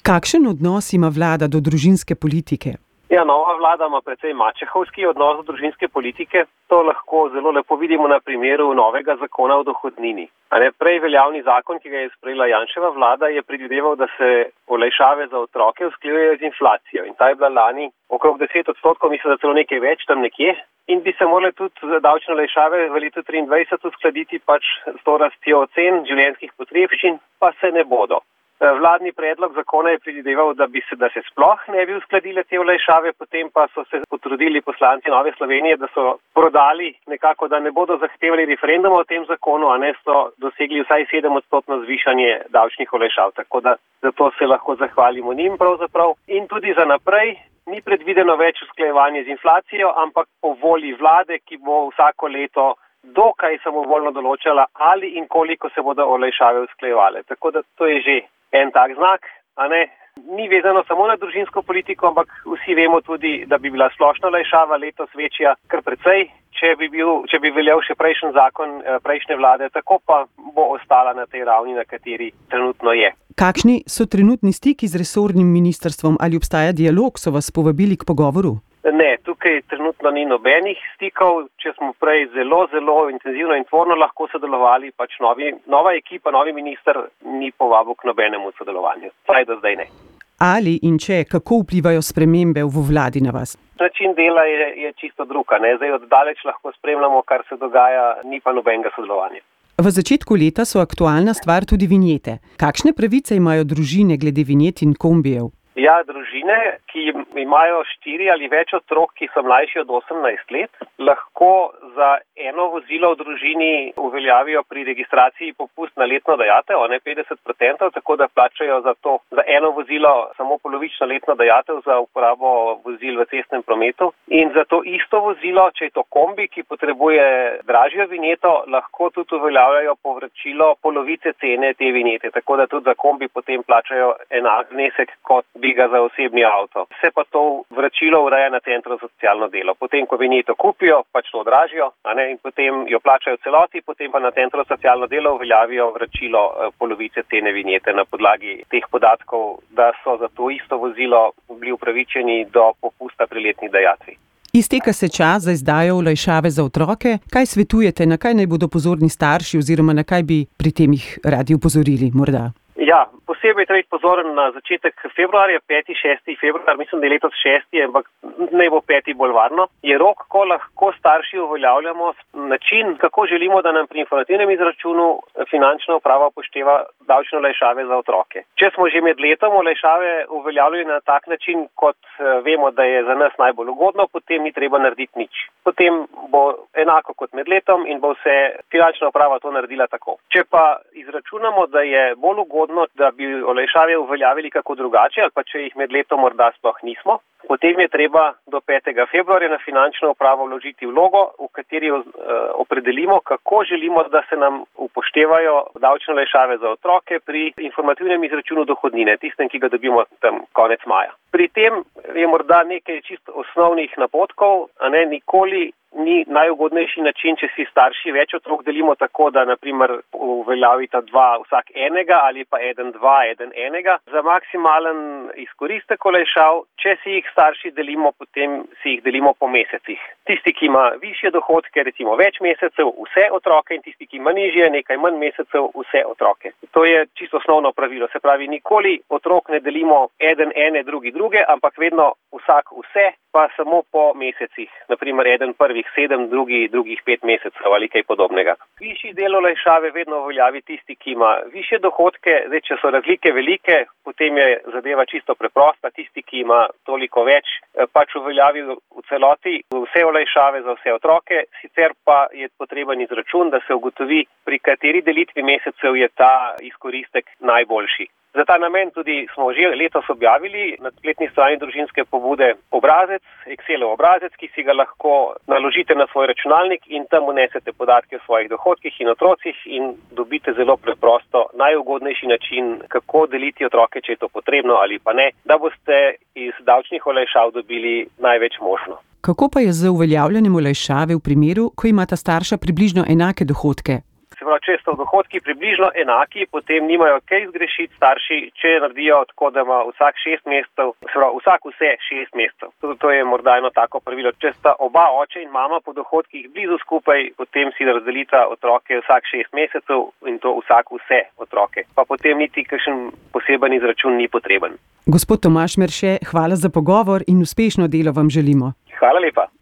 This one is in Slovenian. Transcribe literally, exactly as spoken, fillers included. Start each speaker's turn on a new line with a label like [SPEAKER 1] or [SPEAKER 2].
[SPEAKER 1] Kakšen odnos ima vlada do družinske politike?
[SPEAKER 2] Ja, nova vlada ima precej mačehovski odnos do družinske politike. To lahko zelo lepo vidimo na primeru novega zakona o dohodnini. A ne, prej veljavni zakon, ki ga je sprejela Janševa vlada, je predvideval, da se olajšave za otroke usklajujejo z inflacijo. In ta je bila lani okrog deset odstotkov, mislim, da celo nekaj več tam nekje. In bi se morale tudi davčne olajšave v letu triindvajset uskladiti pač s to rastjo cen življenjskih potrebščin, pa se ne bodo. Vladni predlog zakona je predvideval, da bi se, da se sploh ne bi uskladile te olajšave, potem pa so se potrudili poslanci Nove Slovenije, da so prodali nekako, da ne bodo zahtevali referenduma o tem zakonu, a ne so dosegli vsaj sedem odstotno zvišanje davčnih olajšav. Tako da zato se lahko zahvalimo njim pravzaprav. In tudi za naprej ni predvideno več usklajevanje z inflacijo, ampak po volji vlade, ki bo vsako leto dokaj samovoljno določala, ali in koliko se bodo olajšave usklajevale. Tako da to je že en tak znak, a ne, ni vezano samo na družinsko politiko, ampak vsi vemo tudi, da bi bila splošna olajšava letos večja kar precej, če bi bil, če bi veljal še prejšnji zakon prejšnje vlade, tako pa bo ostala na tej ravni, na kateri trenutno je.
[SPEAKER 1] Kakšni so trenutni stiki z resornim ministrstvom? Ali obstaja dialog? So vas povabili k pogovoru?
[SPEAKER 2] Ne, tukaj trenutno ni nobenih stikov. Če smo prej zelo, zelo intenzivno in tvorno lahko sodelovali, pač novi, nova ekipa, novi minister ni povabil k nobenemu sodelovanju. Vsaj do zdaj ne.
[SPEAKER 1] Ali in če, kako vplivajo spremembe v vladi na vas?
[SPEAKER 2] Način dela je, je čisto druga. Ne? Zdaj oddaleč lahko spremljamo, kar se dogaja, ni pa nobenega sodelovanja.
[SPEAKER 1] V začetku leta so aktualna stvar tudi vinjete. Kakšne pravice imajo družine glede vinjet in kombijev?
[SPEAKER 2] Ja, družine, ki imajo štiri ali več otrok, ki so mlajši od osemnajst let, lahko za eno vozilo v družini uveljavijo pri registraciji popust na letno dajatev, ne petdeset procentov, tako da plačajo za to, za eno vozilo samo polovično letno dajatev za uporabo vozil v cestnem prometu. In za to isto vozilo, če je to kombi, ki potrebuje dražjo vinjeto, lahko tudi uveljavljajo povračilo polovice cene te vinjete, tako da tudi za kombi potem plačajo enak znesek kot bi ga za osebni avto. Se pa to vračilo ureja na centru za socialno delo. Potem, ko vinjeto kupijo, pač to odražijo, a ne, in potem jo plačajo celoti, potem pa na centru za socialno delo uveljavijo vračilo polovice cene vinjete na podlagi teh podatkov, da so za to isto vozilo bili upravičeni do popusta pri letni dajatvi.
[SPEAKER 1] Izteka se čas za izdajo olajšave za otroke. Kaj svetujete, na kaj naj bodo pozorni starši oziroma na kaj bi pri tem jih radi opozorili morda?
[SPEAKER 2] Ja, posebej treba biti pozoren na začetek februarja, peti, šesti februar, mislim, da je letos šesti, ampak ne bo peti bolj varno. Je rok, ko lahko starši uveljavljamo način, kako želimo, da nam pri informativnem izračunu finančna uprava upošteva davčne olajšave za otroke. Če smo že med letom olajšave uveljavljali na tak način, kot vemo, da je za nas najbolj ugodno, potem ni treba narediti nič. Potem bo enako kot med letom in bo se finančna uprava to naredila tako. Če pa izračunamo, da je bolj ugodno, da bi olajšave uveljavili kako drugače, ali pa če jih med letom morda sploh nismo, potem je treba do petega februarja na finančno upravo vložiti vlogo, v kateri uh, opredelimo, kako želimo, da se nam upoštevajo davčne olajšave za otroke pri informativnem izračunu dohodnine, tistem, ki ga dobimo tam konec maja. Pri tem je morda nekaj čisto osnovnih napotkov, a ne nikoli ni najugodnejši način, če si starši več otrok delimo tako, da naprimer uveljavita dva vsak enega ali pa eden dva, eden enega. Za maksimalen izkoristek olajšav, če si jih starši delimo, potem si jih delimo po mesecih. Tisti, ki ima višje dohodke, recimo več mesecev, vse otroke, in tisti, ki ima nižje, nekaj manj mesecev, vse otroke. To je čisto osnovno pravilo. Se pravi, nikoli otrok ne delimo eden ene, drugi druge, ampak vedno vsak vse, pa samo po mesecih. Naprimer, eden prvih sedem, drugi drugih pet mesecev ali kaj podobnega. Višji del olajšave vedno uveljavi tisti, ki ima višje dohodke. Zdaj, če so razlike velike, potem je zadeva čisto preprosta. Tisti, ki ima toliko več, pač uveljavi v celoti vse olajšave za vse otroke. Sicer pa je potreben izračun, da se ugotovi, pri kateri delitvi mesecev je ta izkoristek najboljši. Za ta namen tudi smo že letos objavili na spletni strani družinske pobude obrazec, Excelov obrazec, ki si ga lahko naložite na svoj računalnik in tam vnesete podatke o svojih dohodkih in otrocih in dobite zelo preprosto najugodnejši način, kako deliti otroke, če je to potrebno ali pa ne, da boste iz davčnih olajšav dobili največ možno.
[SPEAKER 1] Kako pa je z uveljavljanjem olajšave v primeru, ko imata starša približno enake dohodke?
[SPEAKER 2] Se pravi, če so dohodki približno enaki, potem nimajo kaj zgrešiti starši, če naredijo tako, da ima vsak šest mesecev, se pravi, vsak vse šest mesecev. To, to je morda eno tako pravilo. Če sta oba oče in mama po dohodkih blizu skupaj, potem si razdelita otroke vsak šest mesecev in to vsak vse otroke. Pa potem niti kakšen poseben izračun ni potreben.
[SPEAKER 1] Gospod Tomaž Merše, hvala za pogovor in uspešno delo vam želimo.
[SPEAKER 2] Hvala lepa.